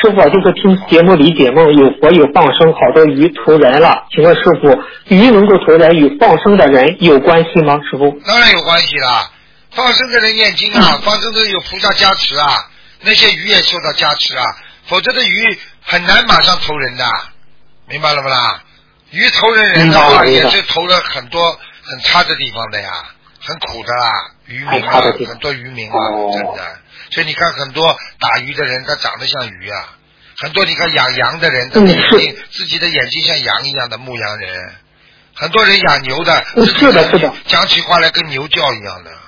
师傅就是听节目里解梦有佛有放生，好多鱼投人了，请问师傅，鱼能够投人与放生的人有关系吗？师傅？ 当然有关系啦，放生的人念经啊，放生的有菩萨加持啊，那些鱼也受到加持啊，否则的鱼很难马上投人的，明白了不啦？鱼投人的话也是投了很多很差的地方的呀，很苦的啦，渔民啊，很多渔民啊，真的。所以你看很多打鱼的人他长得像鱼啊，很多你看养羊的人他的眼睛自己的眼睛像羊一样的牧羊人，很多人养牛的是的讲起话来跟牛叫一样的。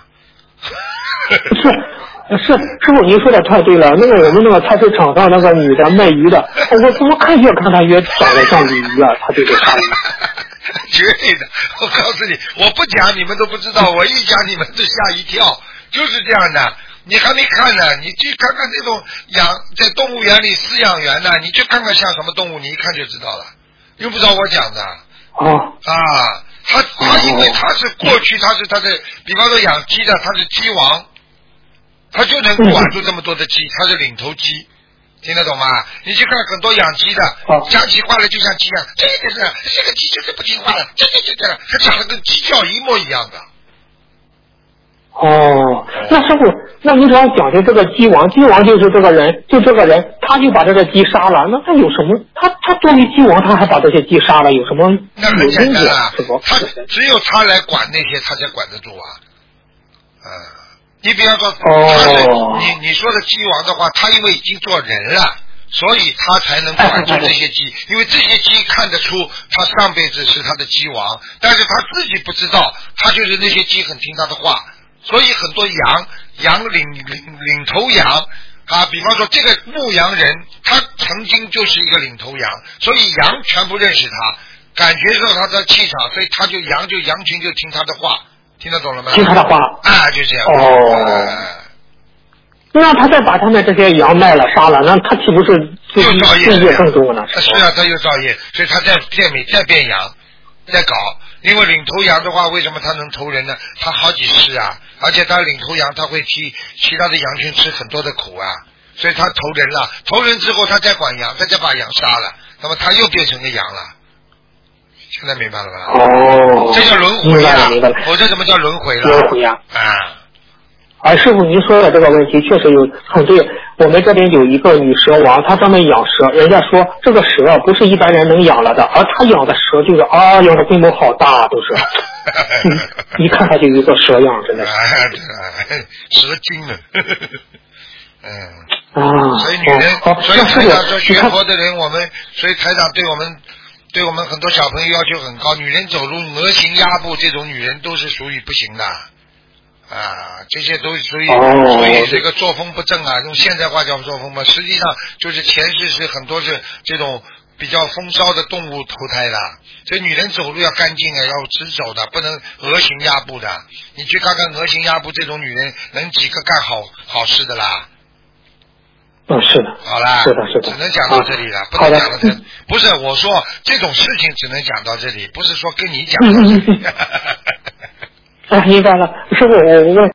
是师傅您说的太对了，那个我们那个菜市场上那个女的卖鱼的，我怎么看越看她越长得像鲤鱼啊，她这个看绝对的，我告诉你，我不讲你们都不知道，我一讲你们都吓一跳，就是这样的。你还没看呢，你去看看这种在动物园里饲养员呢，你去看看像什么动物，你一看就知道了，用不着我讲的。他因为他是过去他的，比方说养鸡的，他是鸡王，他就能管住这么多的鸡，他是领头鸡，听得懂吗？你去看很多养鸡的，讲起话来就像鸡一样，这个鸡就是不听话了，这，他讲的跟鸡叫一模一样的。 那师傅，那你只要讲的这个鸡王就是这个人，他就把这个鸡杀了，那他有什么？他作为鸡王，他还把这些鸡杀了，有什么？ 那很简单啊，他只有他来管那些，他才管得住啊。你比方说，你说的鸡王的话，他因为已经做人了，所以他才能管住这些鸡，因为这些鸡看得出他上辈子是他的鸡王，但是他自己不知道，他就是那些鸡很听他的话。所以很多羊领头羊啊，比方说这个牧羊人，他曾经就是一个领头羊，所以羊全部认识他，感觉到他的气场，所以他羊群就听他的话，听得懂了吗？ 听他的话就这样。 那他再把他们这些羊卖了杀了，那他岂不是罪业更重了？ 是啊，他又造业，所以他再变羊，再搞。因为领头羊的话，为什么他能投人呢？他好几世啊，而且他领头羊，他会替其他的羊群吃很多的苦啊，所以他投人了。投人之后，他再管羊，他再把羊杀了，那么他又变成个羊了。现在明白了吧？这叫轮回啊！否则怎么叫轮回了？ 轮回啊！师傅，您说的这个问题确实很对。我们这边有一个女蛇王，她专门养蛇，人家说这个蛇不是一般人能养了的，而她养的蛇就是养的规模好大，都是，一看她就有一个蛇样，真的是。 蛇精了。所以女人，所以台长说学佛的人，所以台长对我们很多小朋友要求很高，女人走路鹅行鸭步，这种女人都是属于不行的。这些都属于这个作风不正啊，用现代话叫作风吧，实际上就是前世是很多是这种比较风骚的动物投胎的，所以女人走路要干净啊，要直走的，不能鹅行鸭步的。你去看看鹅行鸭步这种女人，能几个干好事的啦？ 是的。 好啦， 是的， 只能讲到这里了，不能讲到这里。不是我说这种事情只能讲到这里，不是说跟你讲到这里。 明白了，师傅，我问。